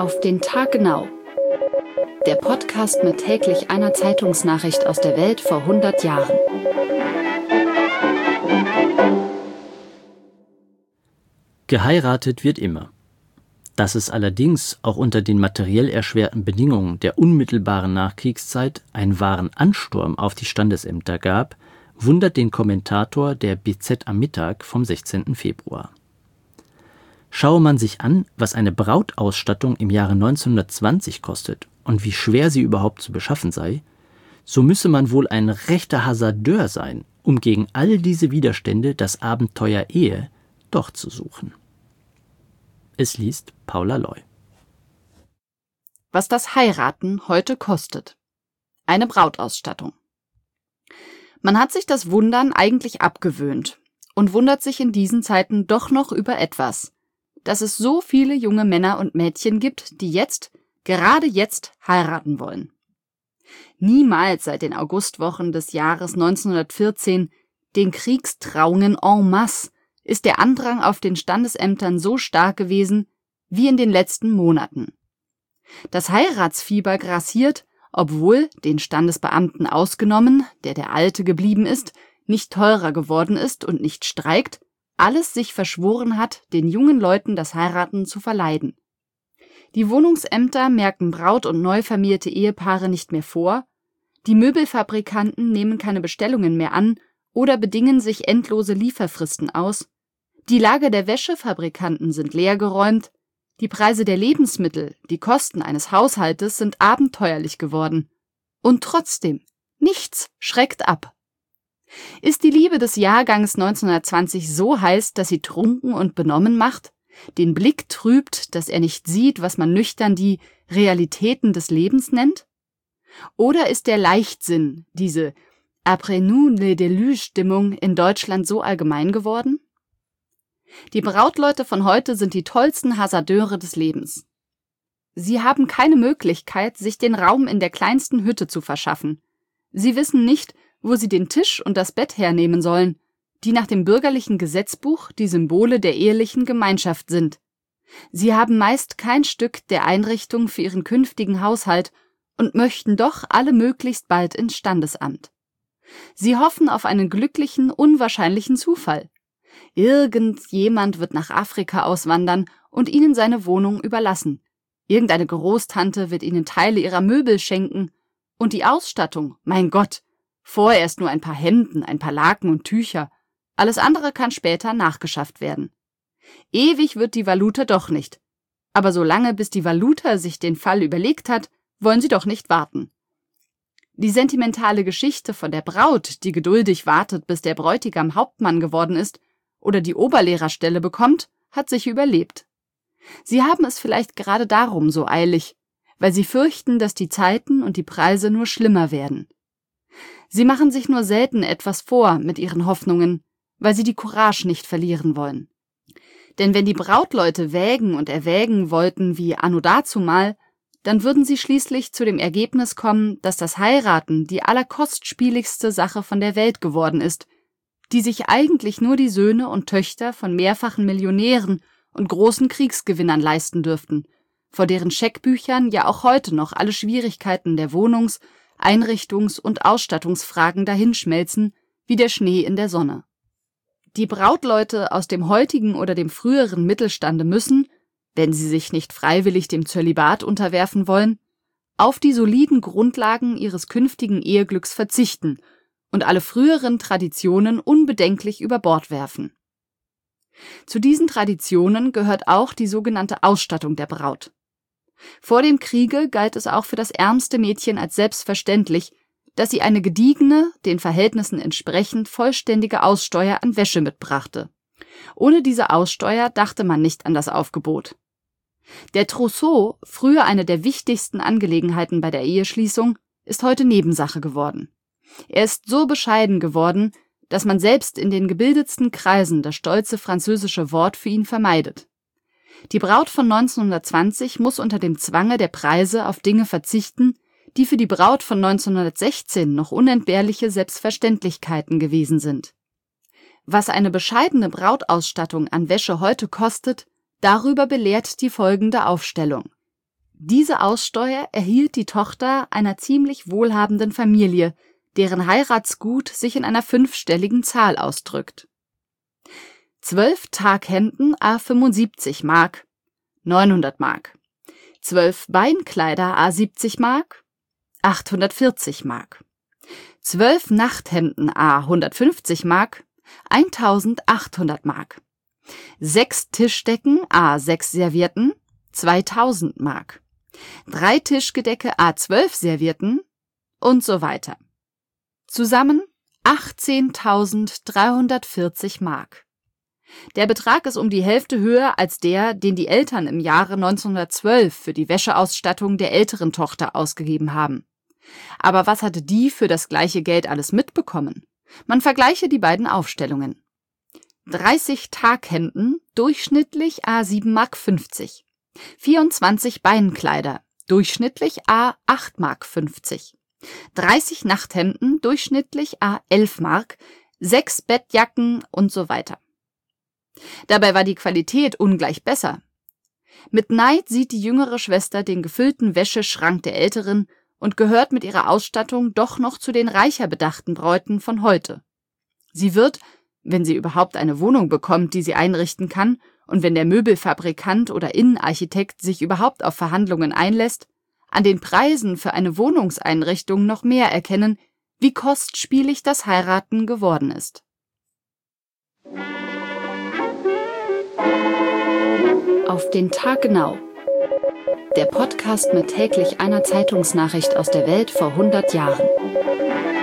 Auf den Tag genau. Der Podcast mit täglich einer Zeitungsnachricht aus der Welt vor 100 Jahren. Geheiratet wird immer. Dass es allerdings auch unter den materiell erschwerten Bedingungen der unmittelbaren Nachkriegszeit einen wahren Ansturm auf die Standesämter gab, wundert den Kommentator der BZ am Mittag vom 16. Februar. Schaue man sich an, was eine Brautausstattung im Jahre 1920 kostet und wie schwer sie überhaupt zu beschaffen sei, so müsse man wohl ein rechter Hasardeur sein, um gegen all diese Widerstände das Abenteuer Ehe doch zu suchen. Es liest Paula Loy. Was das Heiraten heute kostet. Eine Brautausstattung. Man hat sich das Wundern eigentlich abgewöhnt und wundert sich in diesen Zeiten doch noch über etwas: dass es so viele junge Männer und Mädchen gibt, die gerade jetzt heiraten wollen. Niemals seit den Augustwochen des Jahres 1914, den Kriegstrauungen en masse, ist der Andrang auf den Standesämtern so stark gewesen wie in den letzten Monaten. Das Heiratsfieber grassiert, obwohl, den Standesbeamten ausgenommen, der Alte geblieben ist, nicht teurer geworden ist und nicht streikt, alles sich verschworen hat, den jungen Leuten das Heiraten zu verleiden. Die Wohnungsämter merken Braut- und neu vermählte Ehepaare nicht mehr vor, die Möbelfabrikanten nehmen keine Bestellungen mehr an oder bedingen sich endlose Lieferfristen aus, die Lager der Wäschefabrikanten sind leergeräumt, die Preise der Lebensmittel, die Kosten eines Haushaltes sind abenteuerlich geworden. Und trotzdem, nichts schreckt ab. Ist die Liebe des Jahrgangs 1920 so heiß, dass sie trunken und benommen macht, den Blick trübt, dass er nicht sieht, was man nüchtern die Realitäten des Lebens nennt? Oder ist der Leichtsinn, diese Après nous le déluge-Stimmung in Deutschland so allgemein geworden? Die Brautleute von heute sind die tollsten Hasardeure des Lebens. Sie haben keine Möglichkeit, sich den Raum in der kleinsten Hütte zu verschaffen. Sie wissen nicht, wo sie den Tisch und das Bett hernehmen sollen, die nach dem bürgerlichen Gesetzbuch die Symbole der ehelichen Gemeinschaft sind. Sie haben meist kein Stück der Einrichtung für ihren künftigen Haushalt und möchten doch alle möglichst bald ins Standesamt. Sie hoffen auf einen glücklichen, unwahrscheinlichen Zufall. Irgendjemand wird nach Afrika auswandern und ihnen seine Wohnung überlassen. Irgendeine Großtante wird ihnen Teile ihrer Möbel schenken. Und die Ausstattung, mein Gott, vorerst nur ein paar Hemden, ein paar Laken und Tücher. Alles andere kann später nachgeschafft werden. Ewig wird die Valuta doch nicht. Aber solange bis die Valuta sich den Fall überlegt hat, wollen sie doch nicht warten. Die sentimentale Geschichte von der Braut, die geduldig wartet, bis der Bräutigam Hauptmann geworden ist oder die Oberlehrerstelle bekommt, hat sich überlebt. Sie haben es vielleicht gerade darum so eilig, weil sie fürchten, dass die Zeiten und die Preise nur schlimmer werden. Sie machen sich nur selten etwas vor mit ihren Hoffnungen, weil sie die Courage nicht verlieren wollen. Denn wenn die Brautleute wägen und erwägen wollten wie anno dazumal, dann würden sie schließlich zu dem Ergebnis kommen, dass das Heiraten die allerkostspieligste Sache von der Welt geworden ist, die sich eigentlich nur die Söhne und Töchter von mehrfachen Millionären und großen Kriegsgewinnern leisten dürften, vor deren Scheckbüchern ja auch heute noch alle Schwierigkeiten der Wohnungs-, Einrichtungs- und Ausstattungsfragen dahinschmelzen wie der Schnee in der Sonne. Die Brautleute aus dem heutigen oder dem früheren Mittelstande müssen, wenn sie sich nicht freiwillig dem Zölibat unterwerfen wollen, auf die soliden Grundlagen ihres künftigen Eheglücks verzichten und alle früheren Traditionen unbedenklich über Bord werfen. Zu diesen Traditionen gehört auch die sogenannte Ausstattung der Braut. Vor dem Kriege galt es auch für das ärmste Mädchen als selbstverständlich, dass sie eine gediegene, den Verhältnissen entsprechend vollständige Aussteuer an Wäsche mitbrachte. Ohne diese Aussteuer dachte man nicht an das Aufgebot. Der Trousseau, früher eine der wichtigsten Angelegenheiten bei der Eheschließung, ist heute Nebensache geworden. Er ist so bescheiden geworden, dass man selbst in den gebildetsten Kreisen das stolze französische Wort für ihn vermeidet. Die Braut von 1920 muss unter dem Zwange der Preise auf Dinge verzichten, die für die Braut von 1916 noch unentbehrliche Selbstverständlichkeiten gewesen sind. Was eine bescheidene Brautausstattung an Wäsche heute kostet, darüber belehrt die folgende Aufstellung. Diese Aussteuer erhielt die Tochter einer ziemlich wohlhabenden Familie, deren Heiratsgut sich in einer 5-stelligen Zahl ausdrückt. 12 Taghemden à 75 Mark, 900 Mark. 12 Beinkleider à 70 Mark, 840 Mark. 12 Nachthemden à 150 Mark, 1800 Mark. 6 Tischdecken à 6 Servietten, 2000 Mark. 3 Tischgedecke à 12 Servietten und so weiter. Zusammen 18.340 Mark. Der Betrag ist um die Hälfte höher als der, den die Eltern im Jahre 1912 für die Wäscheausstattung der älteren Tochter ausgegeben haben. Aber was hatte die für das gleiche Geld alles mitbekommen? Man vergleiche die beiden Aufstellungen. 30 Taghemden, durchschnittlich à 7,50 Mark. 24 Beinkleider, durchschnittlich à 8,50 Mark. 30 Nachthemden, durchschnittlich à 11 Mark, 6 Bettjacken und so weiter. Dabei war die Qualität ungleich besser. Mit Neid sieht die jüngere Schwester den gefüllten Wäscheschrank der älteren und gehört mit ihrer Ausstattung doch noch zu den reicher bedachten Bräuten von heute. Sie wird, wenn sie überhaupt eine Wohnung bekommt, die sie einrichten kann, und wenn der Möbelfabrikant oder Innenarchitekt sich überhaupt auf Verhandlungen einlässt, an den Preisen für eine Wohnungseinrichtung noch mehr erkennen, wie kostspielig das Heiraten geworden ist. Auf den Tag genau. Der Podcast mit täglich einer Zeitungsnachricht aus der Welt vor 100 Jahren.